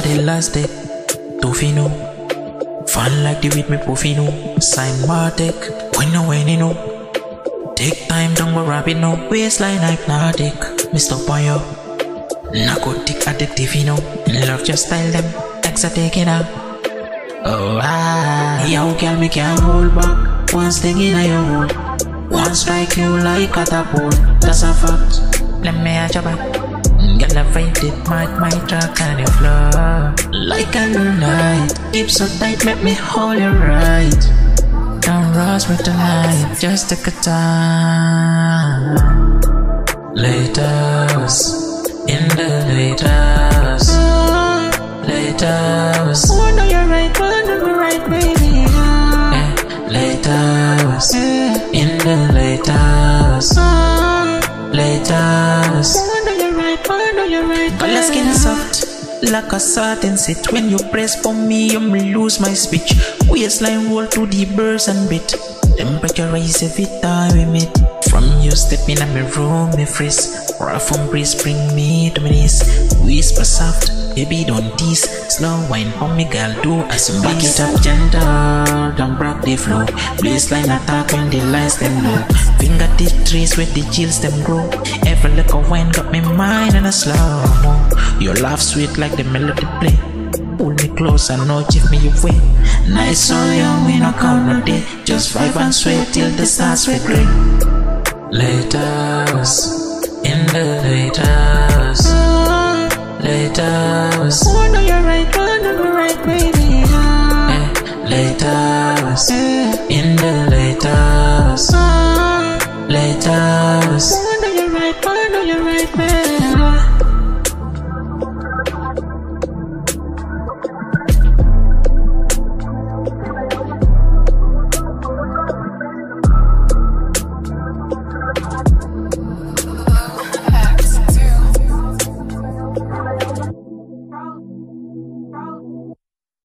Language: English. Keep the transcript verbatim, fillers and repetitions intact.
the last day. Tofino. Fun like the with me Pofino. Sign Martek. When no when you know. Take time, don't go rapid no. Waistline hypnotic. Mister Boyo. Narcotic addictive, you know. Love your style, them. Exotic, you know. Oh, ah. Yo, girl, me can't hold back. One sting in your hole. One strike you like catapult. That's a fact. Let me have your back. Girl, I find it, might, might track on your floor. Like a night. Keep so tight, make me hold you right. Don't rush me tonight. Just take a time. Laters. In the late hours, late hours. Oh no, you're right, oh no, you're right, baby. Yeah, late hours, in the late hours, late hours. Oh no, you're right, oh no, you're right. Girl, your skin is soft, like a satin sit. When you press for me, you may lose my speech. Waistline roll to the burst and bit. Temperature rise every time we meet. From you step in my room, me freeze. Rough and breeze bring me to my knees. Whisper soft, baby don't tease. Slow wine for me girl, do as you back it up gentle, don't break the flow. Baseline attack when the lines them low. Fingertip trees where the chills them grow. Every little wine got me mind in a slow mo. Your laugh sweet like the melody play. Pull me close and now give me your way. Nice so young, we no count no day. Just vibe and sweat till the stars were grey. Late hours, in the late hours, late hours. Oh no, you're right, oh no, you're right, baby. Yeah, late hours, in the late